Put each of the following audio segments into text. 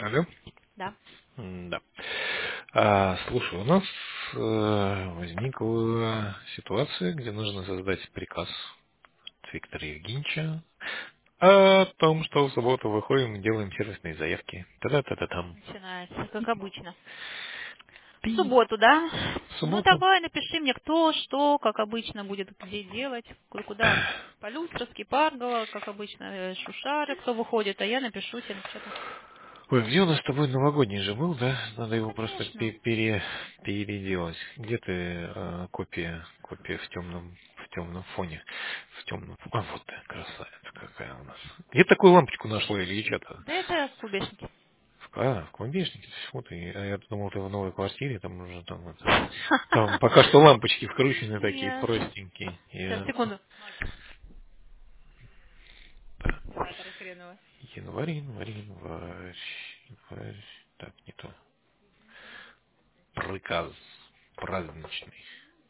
Алло? Да. Да. Слушай, у нас возникла ситуация, где нужно создать приказ от Виктора Евгеньевича о том, что в субботу выходим и делаем сервисные заявки. Та-да-та-та-там. Начинается, как обычно. В Ты субботу, да? в Ну субботу? давай, напиши мне кто, что, как обычно будет где делать, куда. Полюстровский, Паргова, как обычно, Шушары, кто выходит, а я напишу тебе что-то. Ой, где у нас с тобой новогодний же был, да? Надо его просто Конечно. переделать. Где ты копия в темном фоне? Вот ты, красавица какая у нас. Где такую лампочку нашла или что-то? Да это кубешники. В клубешнике, вот, я думал, ты в новой квартире, там уже там это. Там пока что лампочки вкручены такие Нет. простенькие. Сейчас, Ясно. секунду. Индикатор хреново. Январь. Так, не то. Приказ праздничный.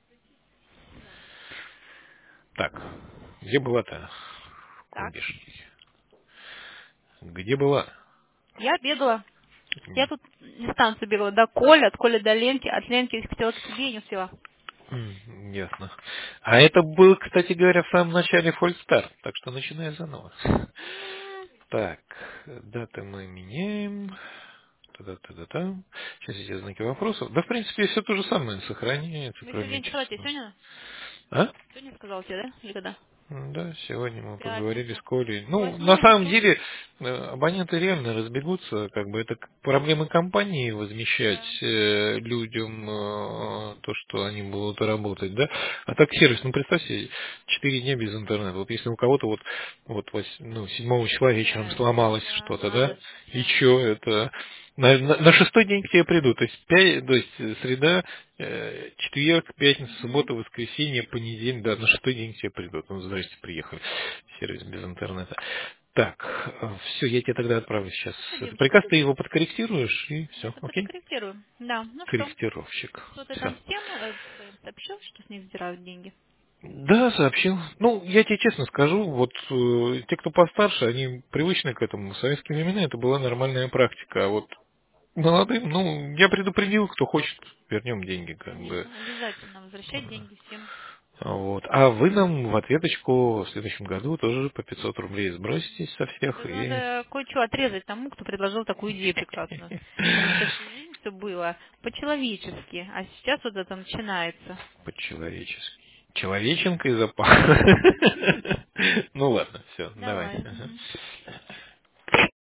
Так, где была-то Так. клубешник? Где была? Я бегала. Я тут дистанцию бегала до Коля, от Коля до Ленки, от Ленки хотела к тебе и не успела. Ясно. А это был, кстати говоря, в самом начале фольстарт, так что начиная заново. Так, даты мы меняем. Та-да-та-да-та. Сейчас эти знаки вопросов. Да, в принципе, все то же самое сохраняется, Вы кроме сегодня шоколаде числа. сегодня? А? Сегодня сказал тебе, да? Или когда? Да, сегодня мы В поговорили с пятницу. Колей. В Ну, на восьмом самом часу? деле, абоненты реально разбегутся, как бы это проблемы компании возмещать Да. людям то, что они будут работать, да. А так сервис, ну представь себе, 4 дня без интернета. Вот если у кого-то ну, 7 числа вечером Все, сломалось да, что-то, на да, ночь, и все. что это? На шестой день к тебе придут, то есть среда, четверг, пятница, Угу. суббота, воскресенье, понедельник, да, на шестой день к тебе придут. Ну, здрасте, приехали. Сервис без интернета. Так, все, я тебе тогда отправлю сейчас. Это Спасибочка. приказ, ты его подкорректируешь, и Я все, это окей? подкорректирую. Да, ну что? Корректировщик. Что ты Все. там всем своим сообщил, что с них сдирают деньги? Да, сообщил. Ну, я тебе честно скажу, вот те, кто постарше, они привычны к этому. В советские времена это была нормальная практика. А вот молодым, ну, я предупредил, кто хочет, вернем деньги, как бы. Конечно, обязательно возвращать деньги всем. Вот. А вы нам в ответочку в следующем году тоже по 500 рублей сброситесь со всех Да и надо кое-что отрезать тому, кто предложил такую идею прекрасную. Чтобы всю жизнь все было по-человечески. А сейчас вот это начинается. по-человечески. Человеченко и запах. Ну ладно, все, давай. Давай. Ага. Мгм.